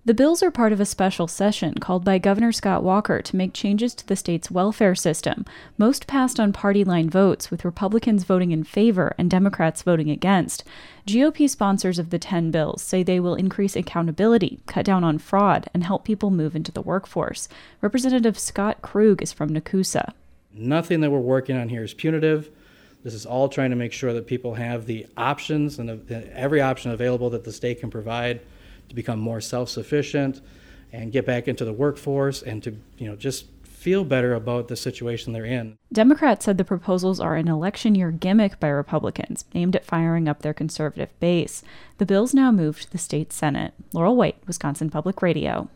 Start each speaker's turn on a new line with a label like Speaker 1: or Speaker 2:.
Speaker 1: The bills are part of a special session called by Governor Scott Walker to make changes to the state's welfare system. Most passed on party-line votes, with Republicans voting in favor and Democrats voting against. GOP sponsors of the 10 bills say they will increase accountability, cut down on fraud, and help people move into the workforce. Representative Scott Krug is from Nakusa.
Speaker 2: Nothing that we're working on here is punitive. This is all trying to make sure that people have the options and every option available that the state can provide to become more self-sufficient and get back into the workforce and to, just feel better about the situation they're in.
Speaker 1: Democrats said the proposals are an election year gimmick by Republicans, aimed at firing up their conservative base. The bills now move to the state Senate. Laurel White, Wisconsin Public Radio.